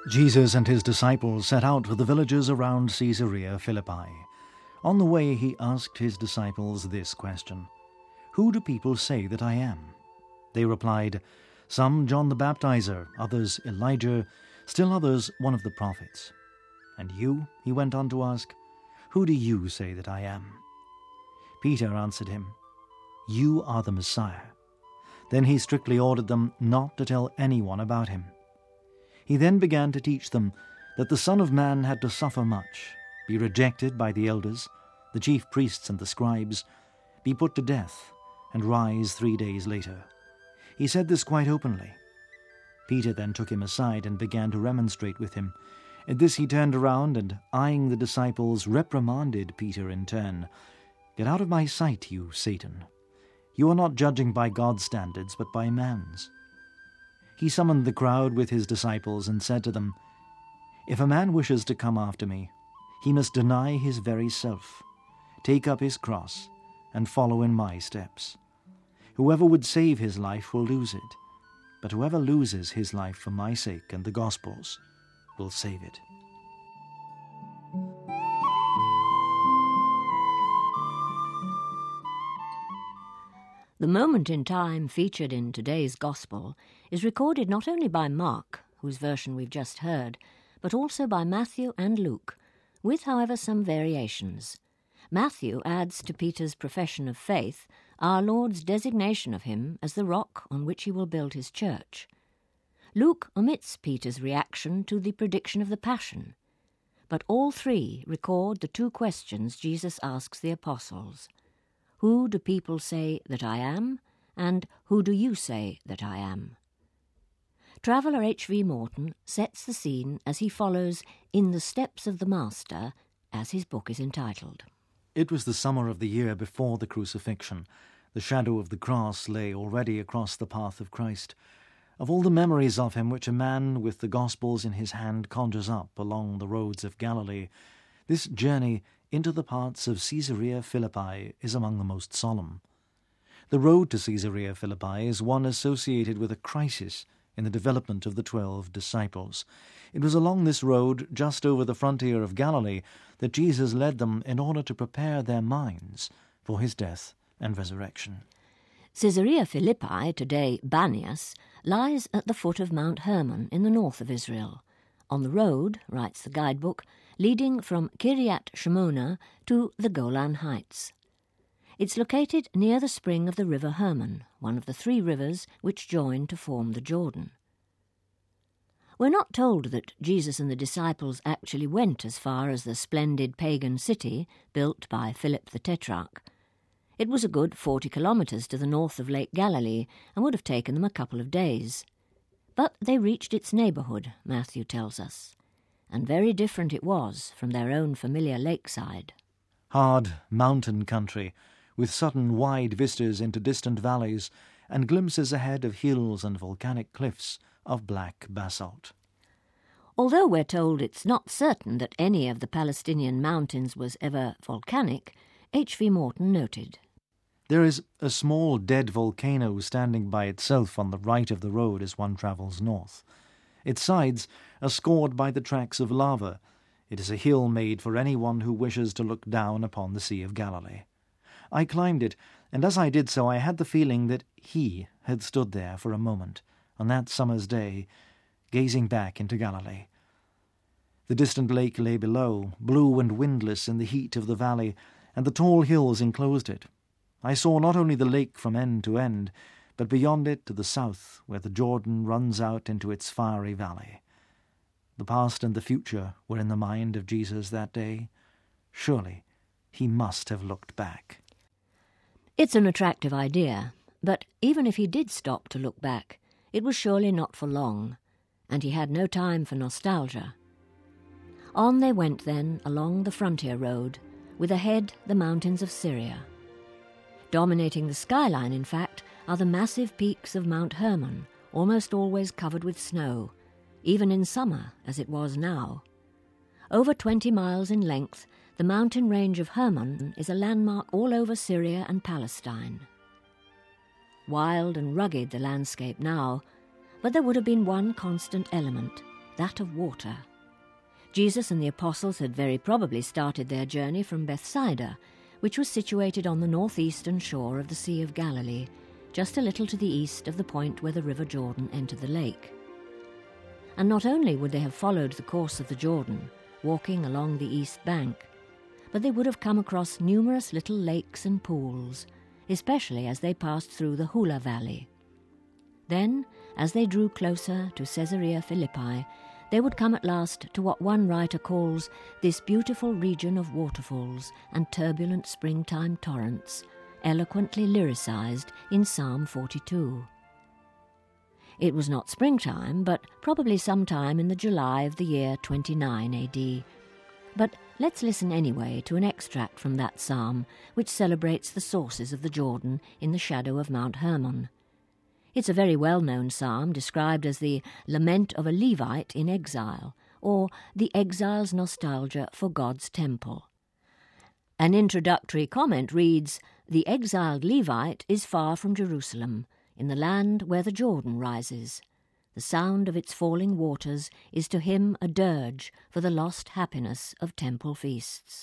Jesus and his disciples set out for the villages around Caesarea Philippi. On the way he asked his disciples this question: "Who do people say that I am?" They replied, "Some John the Baptizer, others Elijah, still others one of the prophets." "And you," he went on to ask, "who do you say that I am?" Peter answered him, "You are the Messiah." Then he strictly ordered them not to tell anyone about him. He then began to teach them that the Son of Man had to suffer much, be rejected by the elders, the chief priests and the scribes, be put to death, and rise 3 days later. He said this quite openly. Peter then took him aside and began to remonstrate with him. At this he turned around and, eyeing the disciples, reprimanded Peter in turn. "Get out of my sight, you Satan. You are not judging by God's standards, but by man's." He summoned the crowd with his disciples and said to them, "If a man wishes to come after me, he must deny his very self, take up his cross, and follow in my steps. Whoever would save his life will lose it, but whoever loses his life for my sake and the gospel's will save it." The moment in time featured in today's Gospel is recorded not only by Mark, whose version we've just heard, but also by Matthew and Luke, with, however, some variations. Matthew adds to Peter's profession of faith our Lord's designation of him as the rock on which he will build his church. Luke omits Peter's reaction to the prediction of the Passion, but all three record the two questions Jesus asks the apostles. "Who do people say that I am?" and "Who do you say that I am?" Traveller H.V. Morton sets the scene as he follows "In the Steps of the Master," as his book is entitled. It was the summer of the year before the crucifixion. The shadow of the cross lay already across the path of Christ. Of all the memories of him which a man with the Gospels in his hand conjures up along the roads of Galilee, this journey into the parts of Caesarea Philippi is among the most solemn. The road to Caesarea Philippi is one associated with a crisis in the development of the 12 disciples. It was along this road, just over the frontier of Galilee, that Jesus led them in order to prepare their minds for his death and resurrection. Caesarea Philippi, today Banias, lies at the foot of Mount Hermon in the north of Israel, on the road, writes the guidebook, leading from Kiryat Shemona to the Golan Heights. It's located near the spring of the River Hermon, one of the 3 rivers which join to form the Jordan. We're not told that Jesus and the disciples actually went as far as the splendid pagan city built by Philip the Tetrarch. It was a good 40 kilometres to the north of Lake Galilee and would have taken them a couple of days. But they reached its neighbourhood, Matthew tells us, and very different it was from their own familiar lakeside. Hard mountain country, with sudden wide vistas into distant valleys and glimpses ahead of hills and volcanic cliffs of black basalt. Although we're told it's not certain that any of the Palestinian mountains was ever volcanic, H.V. Morton noted, "There is a small dead volcano standing by itself on the right of the road as one travels north. Its sides are scored by the tracks of lava. It is a hill made for anyone who wishes to look down upon the Sea of Galilee. I climbed it, and as I did so I had the feeling that he had stood there for a moment, on that summer's day, gazing back into Galilee. The distant lake lay below, blue and windless in the heat of the valley, and the tall hills enclosed it. I saw not only the lake from end to end, but beyond it to the south, where the Jordan runs out into its fiery valley. The past and the future were in the mind of Jesus that day. Surely he must have looked back." It's an attractive idea, but even if he did stop to look back, it was surely not for long, and he had no time for nostalgia. On they went then along the frontier road, with ahead the mountains of Syria. Dominating the skyline, in fact, are the massive peaks of Mount Hermon, almost always covered with snow, even in summer, as it was now. Over 20 miles in length, the mountain range of Hermon is a landmark all over Syria and Palestine. Wild and rugged the landscape now, but there would have been one constant element, that of water. Jesus and the apostles had very probably started their journey from Bethsaida, which was situated on the northeastern shore of the Sea of Galilee, just a little to the east of the point where the River Jordan entered the lake. And not only would they have followed the course of the Jordan, walking along the east bank, but they would have come across numerous little lakes and pools, especially as they passed through the Hula Valley. Then, as they drew closer to Caesarea Philippi, they would come at last to what one writer calls this beautiful region of waterfalls and turbulent springtime torrents, eloquently lyricised in Psalm 42. It was not springtime, but probably sometime in the July of the year 29 AD. But let's listen anyway to an extract from that psalm, which celebrates the sources of the Jordan in the shadow of Mount Hermon. It's a very well-known psalm, described as the lament of a Levite in exile, or the exile's nostalgia for God's temple. An introductory comment reads, "The exiled Levite is far from Jerusalem, in the land where the Jordan rises. The sound of its falling waters is to him a dirge for the lost happiness of temple feasts."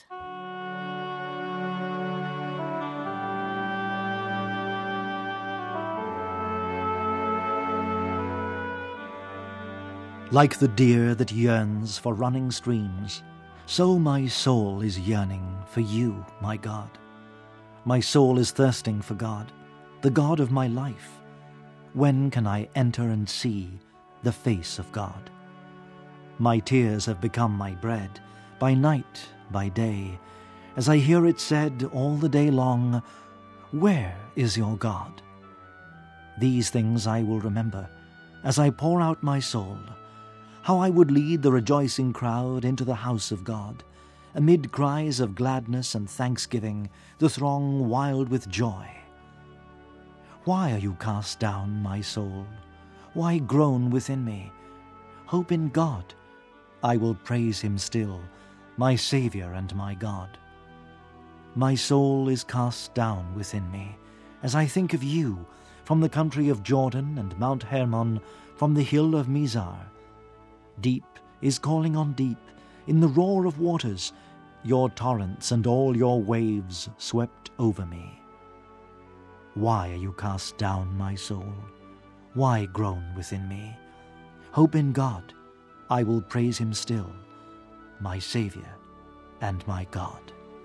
Like the deer that yearns for running streams, so my soul is yearning for you, my God. My soul is thirsting for God, the God of my life. When can I enter and see the face of God? My tears have become my bread, by night, by day, as I hear it said all the day long, "Where is your God?" These things I will remember as I pour out my soul, how I would lead the rejoicing crowd into the house of God, amid cries of gladness and thanksgiving, the throng wild with joy. Why are you cast down, my soul? Why groan within me? Hope in God. I will praise him still, my Saviour and my God. My soul is cast down within me, as I think of you, from the country of Jordan and Mount Hermon, from the hill of Mizar. Deep is calling on deep, in the roar of waters, your torrents and all your waves swept over me. Why are you cast down, my soul? Why groan within me? Hope in God. I will praise him still, my Saviour and my God.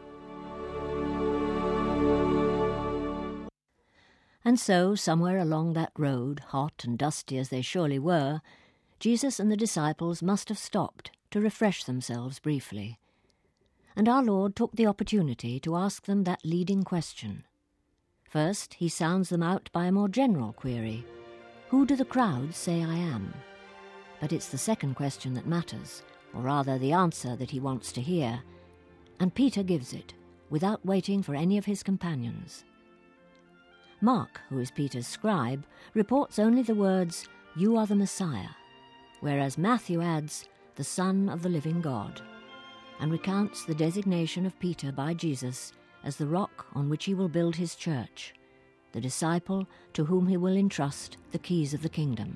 And so, somewhere along that road, hot and dusty as they surely were, Jesus and the disciples must have stopped to refresh themselves briefly. And our Lord took the opportunity to ask them that leading question. First, he sounds them out by a more general query. Who do the crowds say I am? But it's the second question that matters, or rather the answer that he wants to hear. And Peter gives it, without waiting for any of his companions. Mark, who is Peter's scribe, reports only the words, "You are the Messiah," whereas Matthew adds, "the Son of the living God," and recounts the designation of Peter by Jesus as the rock on which he will build his church, the disciple to whom he will entrust the keys of the kingdom.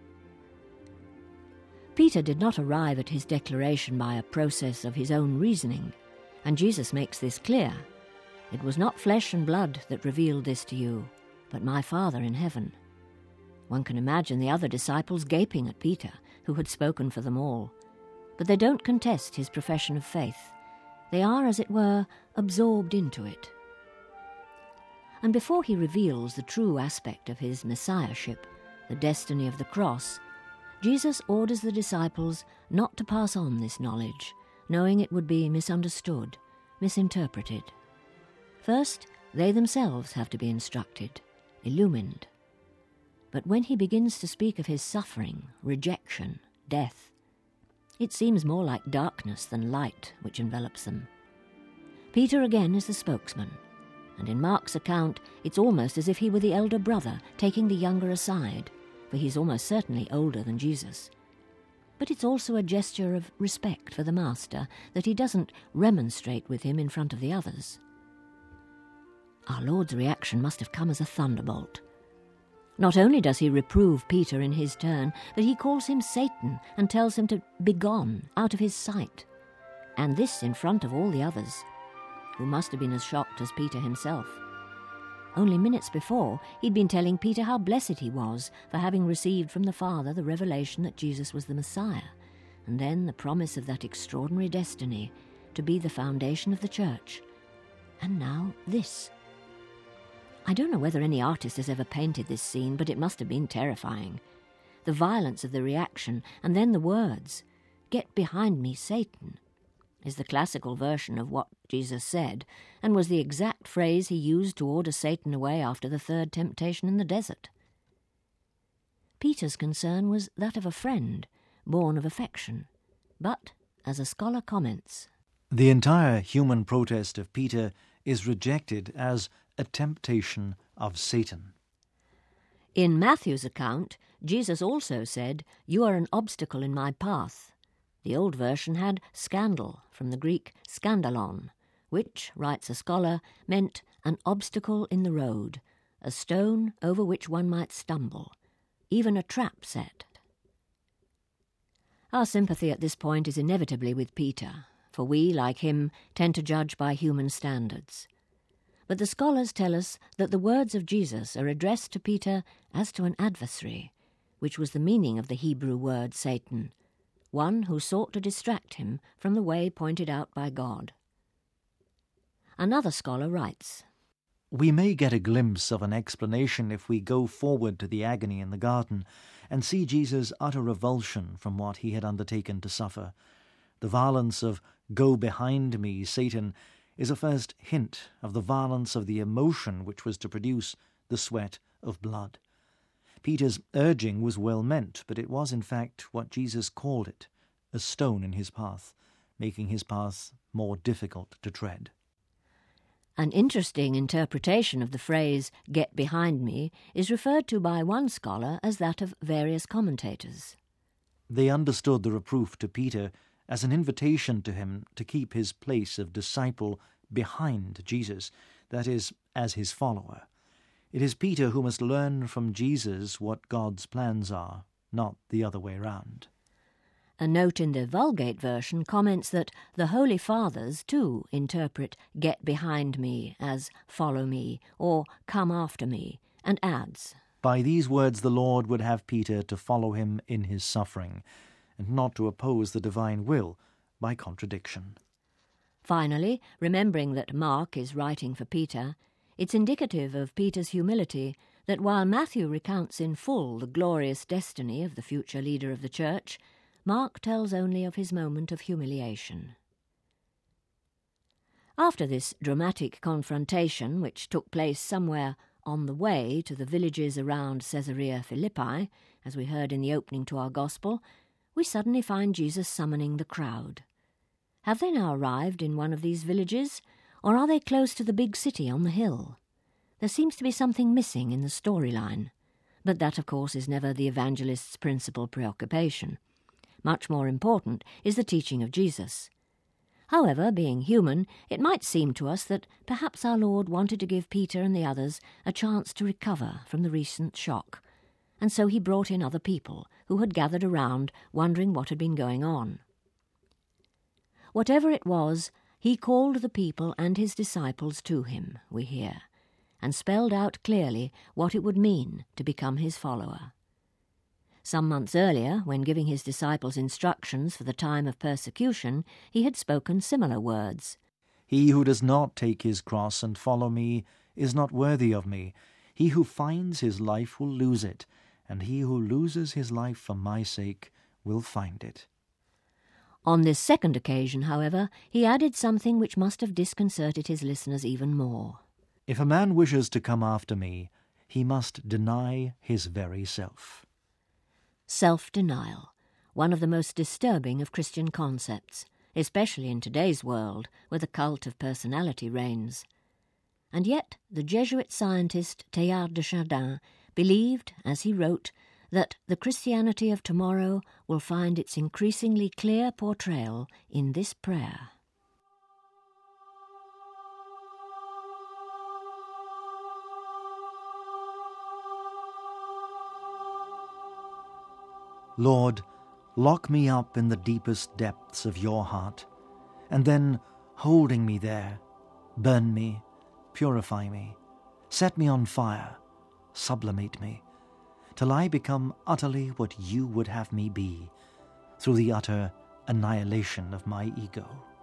Peter did not arrive at his declaration by a process of his own reasoning, and Jesus makes this clear. It was not flesh and blood that revealed this to you, but my Father in heaven. One can imagine the other disciples gaping at Peter, who had spoken for them all. But they don't contest his profession of faith. They are, as it were, absorbed into it. And before he reveals the true aspect of his messiahship, the destiny of the cross, Jesus orders the disciples not to pass on this knowledge, knowing it would be misunderstood, misinterpreted. First, they themselves have to be instructed, illumined. But when he begins to speak of his suffering, rejection, death, it seems more like darkness than light which envelops them. Peter again is the spokesman, and in Mark's account it's almost as if he were the elder brother taking the younger aside, for he's almost certainly older than Jesus. But it's also a gesture of respect for the Master that he doesn't remonstrate with him in front of the others. Our Lord's reaction must have come as a thunderbolt. Not only does he reprove Peter in his turn, but he calls him Satan and tells him to be gone out of his sight. And this in front of all the others, who must have been as shocked as Peter himself. Only minutes before, he'd been telling Peter how blessed he was for having received from the Father the revelation that Jesus was the Messiah, and then the promise of that extraordinary destiny to be the foundation of the church. And now this. I don't know whether any artist has ever painted this scene, but it must have been terrifying. The violence of the reaction, and then the words, "Get behind me, Satan," is the classical version of what Jesus said, and was the exact phrase he used to order Satan away after the third temptation in the desert. Peter's concern was that of a friend, born of affection. But, as a scholar comments, the entire human protest of Peter is rejected as a temptation of Satan. In Matthew's account, Jesus also said, "You are an obstacle in my path." The old version had scandal, from the Greek skandalon, which, writes a scholar, meant an obstacle in the road, a stone over which one might stumble, even a trap set. Our sympathy at this point is inevitably with Peter, for we, like him, tend to judge by human standards. But the scholars tell us that the words of Jesus are addressed to Peter as to an adversary, which was the meaning of the Hebrew word Satan, one who sought to distract him from the way pointed out by God. Another scholar writes, We may get a glimpse of an explanation if we go forward to the agony in the garden and see Jesus' utter revulsion from what he had undertaken to suffer. The violence of "Go behind me, Satan," is a first hint of the violence of the emotion which was to produce the sweat of blood. Peter's urging was well meant, but it was in fact what Jesus called it, a stone in his path, making his path more difficult to tread. An interesting interpretation of the phrase, "get behind me," is referred to by one scholar as that of various commentators. They understood the reproof to Peter as an invitation to him to keep his place of disciple behind Jesus, that is, as his follower. It is Peter who must learn from Jesus what God's plans are, not the other way round. A note in the Vulgate version comments that the Holy Fathers, too, interpret "get behind me" as "follow me" or "come after me," and adds, By these words the Lord would have Peter to follow him in his suffering, and not to oppose the divine will by contradiction. Finally, remembering that Mark is writing for Peter, it's indicative of Peter's humility that while Matthew recounts in full the glorious destiny of the future leader of the church, Mark tells only of his moment of humiliation. After this dramatic confrontation, which took place somewhere on the way to the villages around Caesarea Philippi, as we heard in the opening to our Gospel, we suddenly find Jesus summoning the crowd. Have they now arrived in one of these villages, or are they close to the big city on the hill? There seems to be something missing in the storyline, but that, of course, is never the evangelist's principal preoccupation. Much more important is the teaching of Jesus. However, being human, it might seem to us that perhaps our Lord wanted to give Peter and the others a chance to recover from the recent shock, and so he brought in other people who had gathered around, wondering what had been going on. Whatever it was, he called the people and his disciples to him, we hear, and spelled out clearly what it would mean to become his follower. Some months earlier, when giving his disciples instructions for the time of persecution, he had spoken similar words. He who does not take his cross and follow me is not worthy of me. He who finds his life will lose it, and he who loses his life for my sake will find it. On this second occasion, however, he added something which must have disconcerted his listeners even more. If a man wishes to come after me, he must deny his very self. Self-denial, one of the most disturbing of Christian concepts, especially in today's world where the cult of personality reigns. And yet the Jesuit scientist Teilhard de Chardin believed, as he wrote, that the Christianity of tomorrow will find its increasingly clear portrayal in this prayer. Lord, lock me up in the deepest depths of your heart, and then, holding me there, burn me, purify me, set me on fire, sublimate me, till I become utterly what you would have me be, through the utter annihilation of my ego.